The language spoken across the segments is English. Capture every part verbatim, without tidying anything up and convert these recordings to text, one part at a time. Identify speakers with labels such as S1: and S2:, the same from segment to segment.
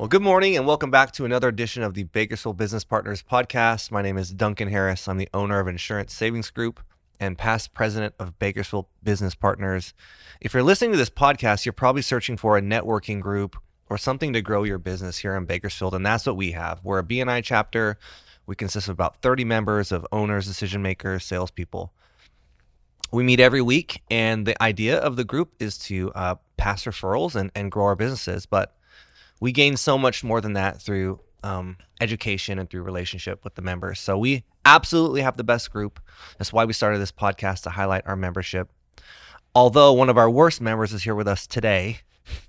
S1: Well, good morning and welcome back to another edition of the Bakersfield Business Partners podcast. My name is Duncan Harris. I'm the owner of Insurance Savings Group and past president of Bakersfield Business Partners. If you're listening to this podcast, you're probably searching for a networking group or something to grow your business here in Bakersfield, and that's what we have. We're a B N I chapter. We consist of about thirty members of owners, decision makers, salespeople. We meet every week, and the idea of the group is to uh, pass referrals and, and grow our businesses, but we gain so much more than that through um, education and through relationship with the members. So we absolutely have the best group. That's why we started this podcast, to highlight our membership. Although one of our worst members is here with us today.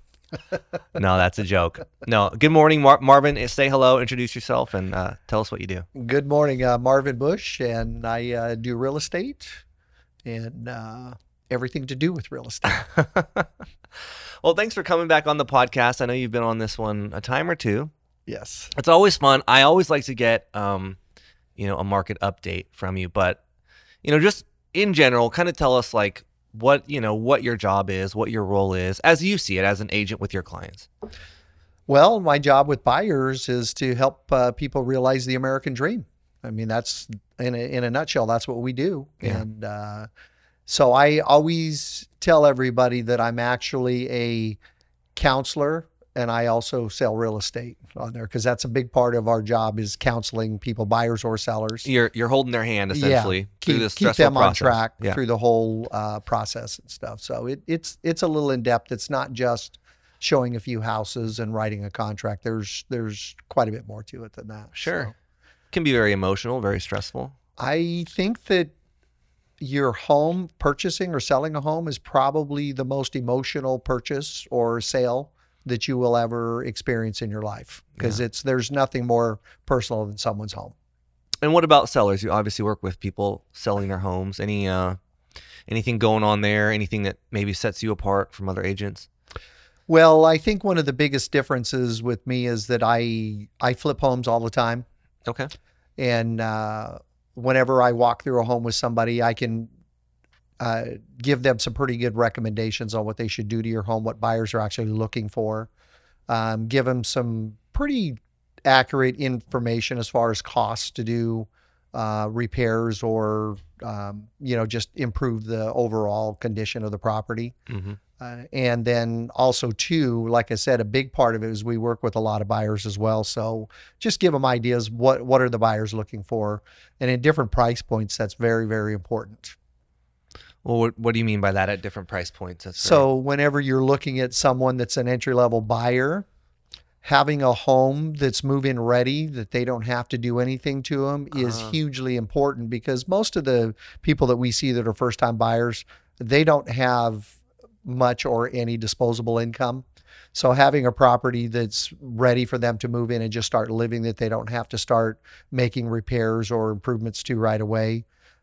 S1: No, that's a joke. No, good morning, Mar- Marvin. Say hello, introduce yourself, and uh, tell us what you do.
S2: Good morning, uh, Marvin Bush, and I uh, do real estate and uh, everything to do with real estate.
S1: Well, thanks for coming back on the podcast. I know you've been on this one a time or two.
S2: Yes.
S1: It's always fun. I always like to get, um, you know, a market update from you, but, you know, just in general, kind of tell us like what, you know, what your job is, what your role is, as you see it as an agent with your clients.
S2: Well, my job with buyers is to help uh, people realize the American dream. I mean, that's in a, in a nutshell, that's what we do.
S1: Yeah.
S2: And uh, so I always tell everybody that I'm actually a counselor, and I also sell real estate on there, because that's a big part of our job, is counseling people, buyers or sellers.
S1: You're you're holding their hand essentially
S2: Yeah,
S1: through
S2: keep,
S1: this
S2: keep
S1: stressful
S2: them on
S1: process.
S2: track
S1: Yeah.
S2: through the whole uh, process and stuff. So it, it's it's a little in depth. It's not just showing a few houses and writing a contract. There's there's quite a bit more to it than that.
S1: Sure.
S2: So
S1: Can be very emotional, very stressful.
S2: I think that your home, purchasing or selling a home, is probably the most emotional purchase or sale that you will ever experience in your life, because
S1: Yeah.
S2: it's there's nothing more personal than someone's home.
S1: And what about sellers? You obviously work with people selling their homes. Any uh, anything going on there? Anything that maybe sets you apart from other agents?
S2: Well, I think one of the biggest differences with me is that I I flip homes all the time.
S1: Okay.
S2: And uh, whenever I walk through a home with somebody, I can uh, give them some pretty good recommendations on what they should do to your home, what buyers are actually looking for. Um, give them some pretty accurate information as far as costs to do uh, repairs or, um, you know, just improve the overall condition of the property.
S1: Mm-hmm.
S2: Uh, and then also too, like I said, a big part of it is we work with a lot of buyers as well. So just give them ideas. What, what are the buyers looking for? And in different price points, that's very, very important.
S1: Well, what, what do you mean by that at different price points? That's
S2: So whenever you're looking at someone that's an entry-level buyer, having a home that's move-in ready, that they don't have to do anything to them, is
S1: Uh-huh.
S2: hugely important, because most of the people that we see that are first-time buyers, they don't have much or any disposable income. So having a property that's ready for them to move in and just start living, that they don't have to start making repairs or improvements to right away,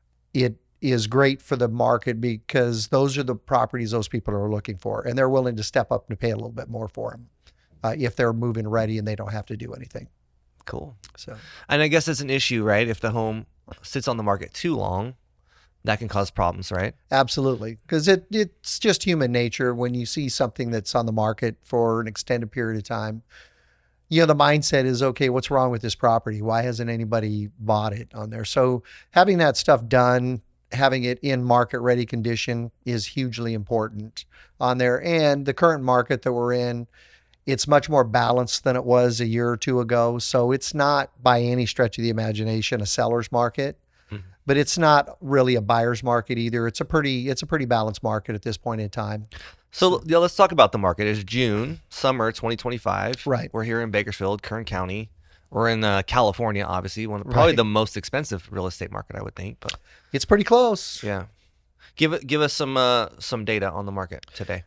S2: it is great for the market, because those are the properties those people are looking for, and they're willing to step up and pay a little bit more for them uh, if they're move-in ready and they don't have to do anything.
S1: cool.
S2: So
S1: And I guess it's an issue, right? If the home sits on the market too long, that can cause problems, right?
S2: absolutely, because it it's just human nature. When you see something that's on the market for an extended period of time, you know, the mindset is, okay, what's wrong with this property? Why hasn't anybody bought it on there? So having that stuff done, having it in market ready condition, is hugely important on there. And the current market that we're in, it's much more balanced than it was a year or two ago. So it's not by any stretch of the imagination a seller's market,
S1: Mhm.
S2: but it's not really a buyer's market either. It's a pretty it's a pretty balanced market at this point in time.
S1: So yeah, let's talk about the market. It's June, summer twenty twenty-five.
S2: Right.
S1: We're here in Bakersfield, Kern County. We're in uh, California, obviously, one of, probably
S2: Right.
S1: the most expensive real estate market, I would think. But
S2: It's pretty close.
S1: yeah, give it give us some uh, some data on the market today.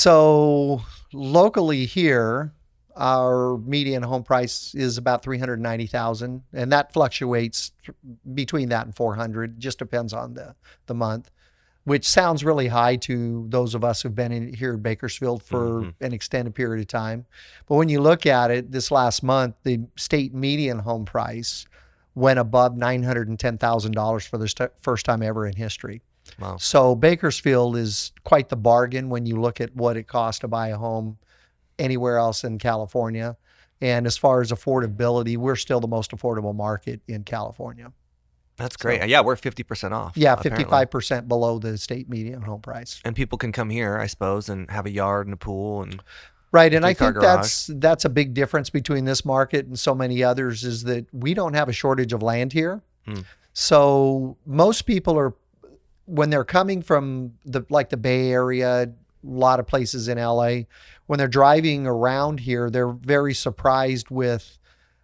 S2: So locally here, our median home price is about three hundred ninety thousand, and that fluctuates th- between that and four hundred. Just depends on the the month, which sounds really high to those of us who've been in here in Bakersfield for
S1: Mhm.
S2: an extended period of time. But when you look at it, this last month, the state median home price went above nine hundred ten thousand dollars for the st- first time ever in history.
S1: Wow.
S2: So Bakersfield is quite the bargain when you look at what it costs to buy a home anywhere else in California. And as far as affordability, we're still the most affordable market in California.
S1: That's great.
S2: So,
S1: yeah, we're fifty percent off.
S2: Yeah,
S1: apparently.
S2: fifty-five percent below the state median home price.
S1: And people can come here, I suppose, and have a yard and a pool and
S2: right. And I
S1: three-car
S2: think
S1: garage.
S2: that's that's a big difference between this market and so many others, is that we don't have a shortage of land here.
S1: Hmm.
S2: So most people are, when they're coming from the like the Bay Area, a lot of places in L A, when they're driving around here, they're very surprised with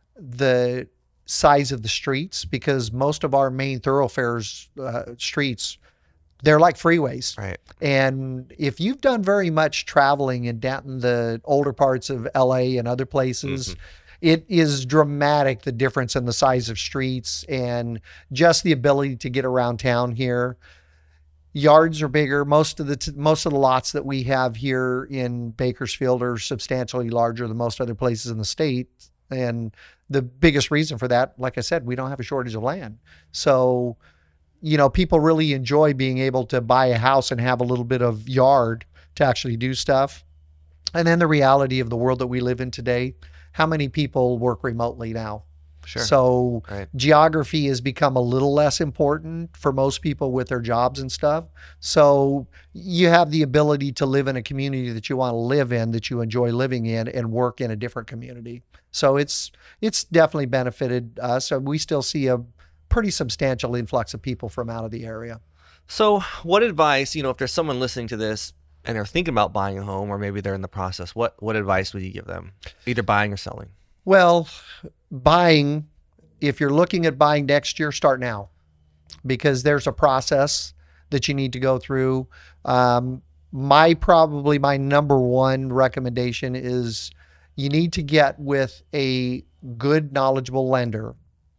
S2: the size of the streets, because most of our main thoroughfares, uh, streets, they're like freeways.
S1: Right.
S2: And if you've done very much traveling in down in the older parts of L A and other places,
S1: Mhm.
S2: it is dramatic, the difference in the size of streets and just the ability to get around town here. Yards are bigger. Most of the t- most of the lots that we have here in Bakersfield are substantially larger than most other places in the state. And the biggest reason for that, like I said, we don't have a shortage of land. So, you know, people really enjoy being able to buy a house and have a little bit of yard to actually do stuff. And then the reality of the world that we live in today, how many people work remotely now?
S1: Sure.
S2: So
S1: Right.
S2: geography has become a little less important for most people with their jobs and stuff. So you have the ability to live in a community that you want to live in, that you enjoy living in, and work in a different community. So it's it's definitely benefited us. So we still see a pretty substantial influx of people from out of the area.
S1: So what advice, you know, if there's someone listening to this and they're thinking about buying a home, or maybe they're in the process, what, what advice would you give them? Either buying or selling?
S2: Well, buying, if you're looking at buying next year, start now, because there's a process that you need to go through. Um, my probably my number one recommendation is you need to get with a good, knowledgeable lender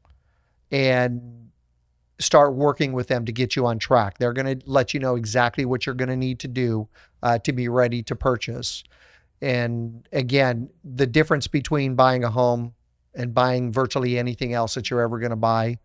S2: and start working with them to get you on track. They're going to let you know exactly what you're going to need to do uh, to be ready to purchase. And again, the difference between buying a home and buying virtually anything else that you're ever going to buy,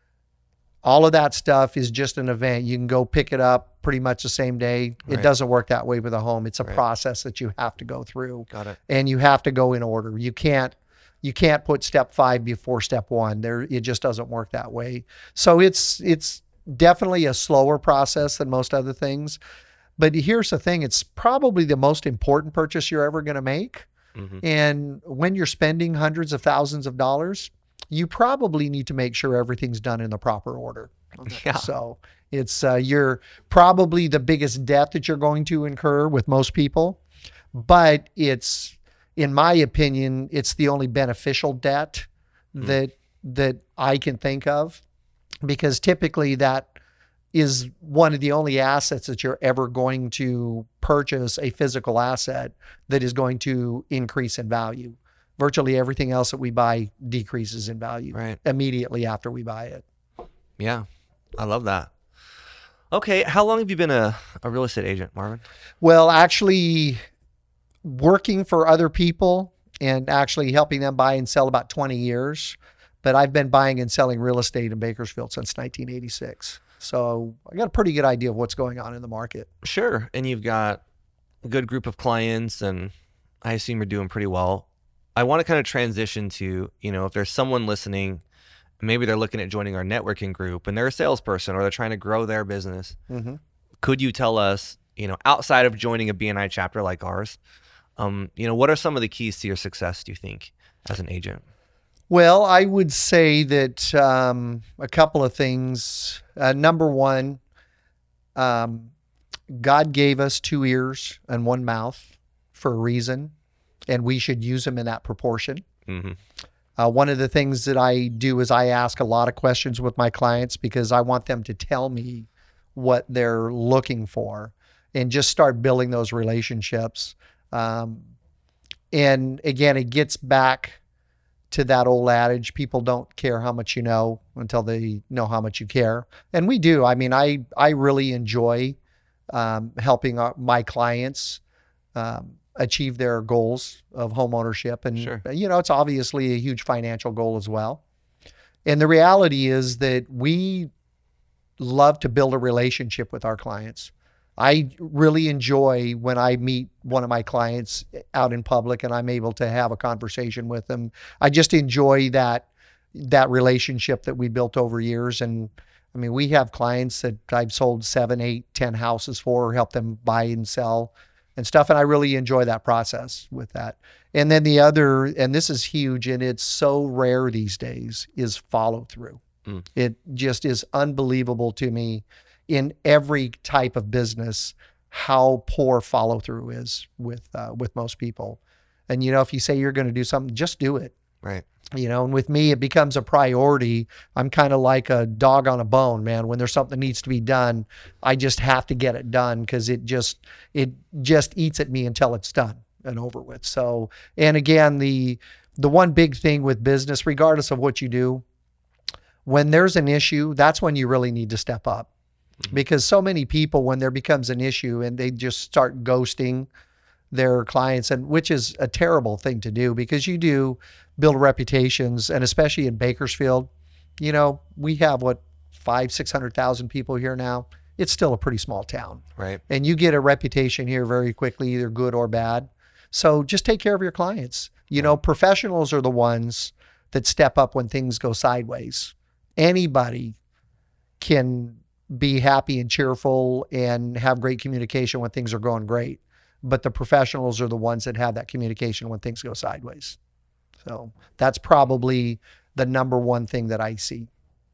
S2: all of that stuff is just an event. You can go pick it up pretty much the same day.
S1: Right.
S2: It doesn't work that way with a home. It's a
S1: Right.
S2: process that you have to go through,
S1: Got it.
S2: and you have to go in order. You can't you can't put step five before step one. There, it just doesn't work that way. So it's it's definitely a slower process than most other things. But here's the thing, it's probably the most important purchase you're ever going to make.
S1: Mhm.
S2: And when you're spending hundreds of thousands of dollars, you probably need to make sure everything's done in the proper order.
S1: Yeah.
S2: So it's uh, you're probably the biggest debt that you're going to incur with most people, but it's, in my opinion, it's the only beneficial debt
S1: Mm.
S2: that that I can think of, because typically that is one of the only assets that you're ever going to purchase, a physical asset that is going to increase in value. Virtually everything else that we buy decreases in value
S1: Right.
S2: immediately after we buy it.
S1: Yeah. I love that. Okay. How long have you been a, a real estate agent, Marvin?
S2: Well, actually working for other people and actually helping them buy and sell about twenty years, but I've been buying and selling real estate in Bakersfield since nineteen eighty-six. So I got a pretty good idea of what's going on in the market.
S1: Sure. And you've got a good group of clients, and I assume you're doing pretty well. I want to kind of transition to, you know, if there's someone listening, maybe they're looking at joining our networking group and they're a salesperson or they're trying to grow their business.
S2: Mm-hmm.
S1: Could you tell us, you know, outside of joining a B N I chapter like ours, um, you know, what are some of the keys to your success, do you think, as an agent?
S2: Well, I would say that um, a couple of things. Uh, number one, um, God gave us two ears and one mouth for a reason, and we should use them in that proportion.
S1: Mm-hmm.
S2: Uh, one of the things that I do is I ask a lot of questions with my clients, because I want them to tell me what they're looking for and just start building those relationships. Um, and again, it gets back to that old adage, people don't care how much you know until they know how much you care. And we do. I mean, I, I really enjoy um, helping our, my clients um, achieve their goals of home ownership. And,
S1: Sure.
S2: you know, it's obviously a huge financial goal as well. And the reality is that we love to build a relationship with our clients. I really enjoy when I meet one of my clients out in public and I'm able to have a conversation with them. I just enjoy that that relationship that we built over years. And I mean, we have clients that I've sold seven, eight, ten houses for, help them buy and sell and stuff. And I really enjoy that process with that. And then the other, and this is huge, and it's so rare these days, is follow through. Mm. It just is unbelievable to me in every type of business how poor follow through is with uh, with most people. And you know, if you say you're going to do something, just do it.
S1: Right.
S2: You know, and with me, it becomes a priority. I'm kind of like a dog on a bone, man. When there's something that needs to be done, I just have to get it done because it just it just eats at me until it's done and over with. So, and again, the the one big thing with business, regardless of what you do, when there's an issue, that's when you really need to step up. Mm-hmm. Because so many people, when there becomes an issue and they just start ghosting their clients, and which is a terrible thing to do because you do build reputations, and especially in Bakersfield, you know, we have what five, six hundred thousand people here now. It's still a pretty small town,
S1: right?
S2: And you get a reputation here very quickly, either good or bad. So just take care of your clients. You know, professionals are the ones that step up when things go sideways. Anybody can be happy and cheerful and have great communication when things are going great. But the professionals are the ones that have that communication when things go sideways. So that's probably the number one thing that I see.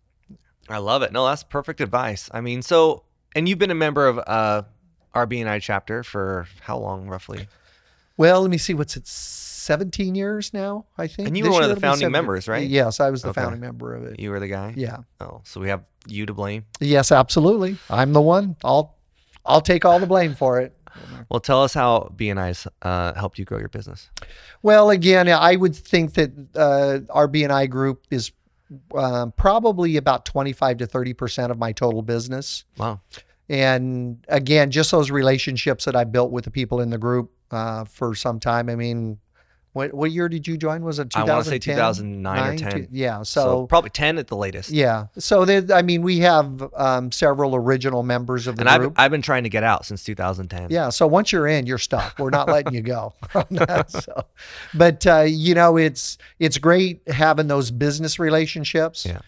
S1: I love it. No, that's perfect advice. I mean, so, and you've been a member of uh, R B N I chapter for how long, roughly?
S2: Well, let me see. What's it? seventeen years now, I think.
S1: And you were
S2: This
S1: one of
S2: year
S1: the
S2: it'll be
S1: founding
S2: seventeen.
S1: members, right?
S2: Yes, I was the
S1: Okay.
S2: founding member of it.
S1: You were the guy?
S2: Yeah.
S1: Oh, so we have you to blame.
S2: Yes, absolutely. I'm the one. I'll I'll take all the blame for it.
S1: Well, tell us how B N I's uh, helped you grow your business.
S2: Well, again, I would think that uh, our B N I group is uh, probably about twenty-five to thirty percent of my total business.
S1: Wow.
S2: And again, just those relationships that I built with the people in the group uh, for some time. I mean, what what year did you join? Was it two thousand ten?
S1: I want to say two thousand nine or ten.
S2: Two, yeah.
S1: So,
S2: So,
S1: probably ten at the latest.
S2: yeah. So, there, I mean, we have um, several original members of the
S1: And I've,
S2: group.
S1: I've been trying to get out since two thousand ten.
S2: Yeah. So once you're in, you're stuck. We're not letting you go. so, but uh, you know, it's it's great having those business relationships.
S1: Yeah.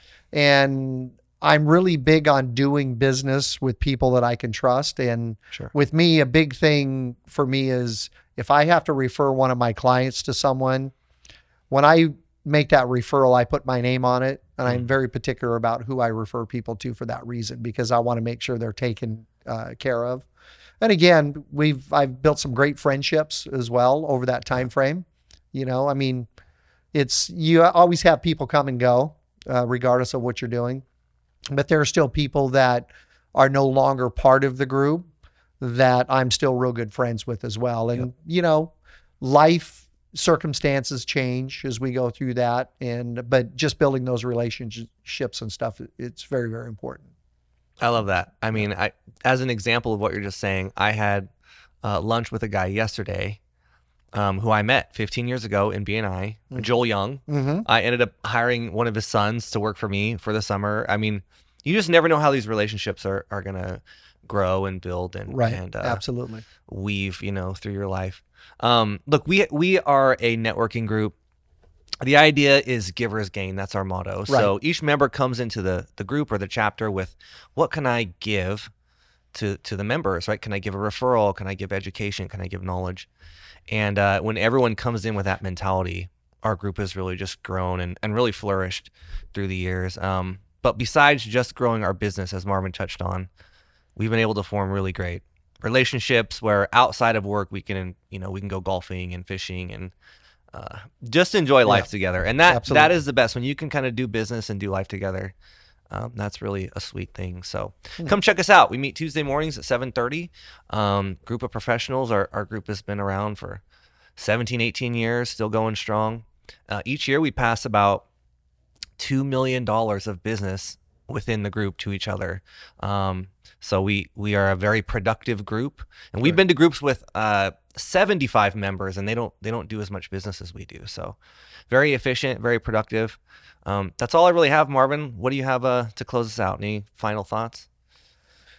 S2: And I'm really big on doing business with people that I can trust. And
S1: Sure.
S2: with me, a big thing for me is if I have to refer one of my clients to someone, when I make that referral, I put my name on it. And I'm very particular about who I refer people to for that reason, because I want to make sure they're taken uh, care of. And again, we've I've built some great friendships as well over that time frame. You know, I mean, it's you always have people come and go, uh, regardless of what you're doing. But there are still people that are no longer part of the group that I'm still real good friends with as well. And,
S1: Yep.
S2: you know, life circumstances change as we go through that. And, but just building those relationships and stuff, it's very, very important.
S1: I love that. I mean, I as an example of what you're just saying, I had uh, lunch with a guy yesterday um, who I met fifteen years ago in B N I,
S2: Mhm.
S1: Joel Young.
S2: Mm-hmm.
S1: I ended up hiring one of his sons to work for me for the summer. I mean, you just never know how these relationships are, are going to grow and build and,
S2: Right.
S1: and uh,
S2: Absolutely.
S1: weave, you know, through your life. Um, look, we we are a networking group. The idea is givers gain. That's our motto. So each member comes into the the group or the chapter with, what can I give to to the members, right? Can I give a referral? Can I give education? Can I give knowledge? And uh, when everyone comes in with that mentality, our group has really just grown and, and really flourished through the years. Um, but besides just growing our business, as Marvin touched on, we've been able to form really great relationships where outside of work we can, you know, we can go golfing and fishing and uh, just enjoy life
S2: Yeah.
S1: together. And that
S2: Absolutely.
S1: that is the best when you can kind of do business and do life together. Um, that's really a sweet thing. So
S2: Hmm.
S1: come check us out. We meet Tuesday mornings at seven thirty. Um, group of professionals. Our, our group has been around for seventeen, eighteen years, still going strong. Uh, each year we pass about two million dollars of business within the group to each other. Um, so we we are a very productive group, and we've
S2: Sure.
S1: been to groups with uh, seventy-five members, and they don't they don't do as much business as we do. So very efficient, very productive. Um, that's all I really have, Marvin. What do you have uh, to close us out? Any final thoughts?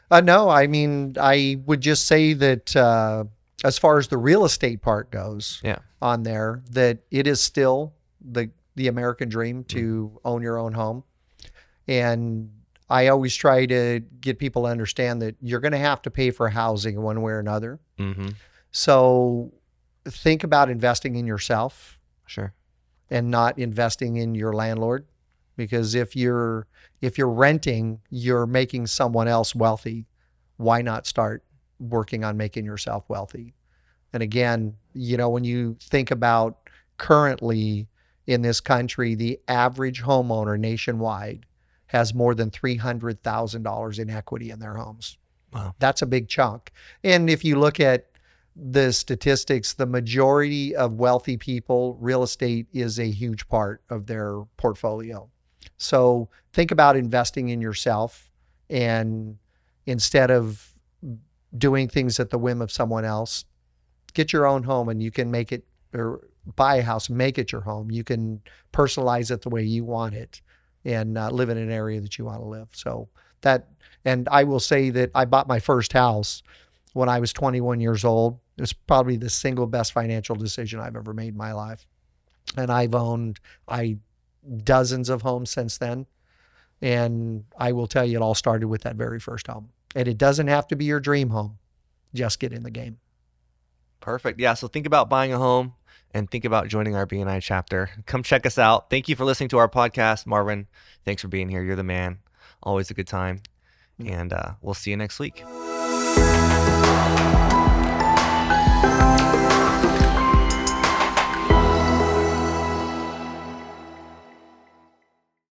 S2: Uh, no, I mean, I would just say that uh, as far as the real estate part goes
S1: Yeah.
S2: on there, that it is still the the American dream to mm. own your own home. And I always try to get people to understand that you're going to have to pay for housing one way or another.
S1: Mm-hmm.
S2: So think about investing in yourself.
S1: Sure.
S2: And not investing in your landlord, because if you're if you're renting, you're making someone else wealthy. Why not start working on making yourself wealthy? And again, you know, when you think about currently in this country, the average homeowner nationwide has more than three hundred thousand dollars in equity in their homes.
S1: Wow.
S2: That's a big chunk. And if you look at the statistics, the majority of wealthy people, real estate is a huge part of their portfolio. So think about investing in yourself, and instead of doing things at the whim of someone else, get your own home, and you can make it, or buy a house, make it your home. You can personalize it the way you want it, and uh, live in an area that you want to live. So that, and I will say that I bought my first house when I was twenty-one years old. It was probably the single best financial decision I've ever made in my life. And I've owned I dozens of homes since then. And I will tell you, it all started with that very first home. And it doesn't have to be your dream home. Just get in the game.
S1: Perfect. Yeah. So think about buying a home and think about joining our B N I chapter. Come check us out. Thank you for listening to our podcast. Marvin, thanks for being here. You're the man. Always a good time. And uh, we'll see you next week.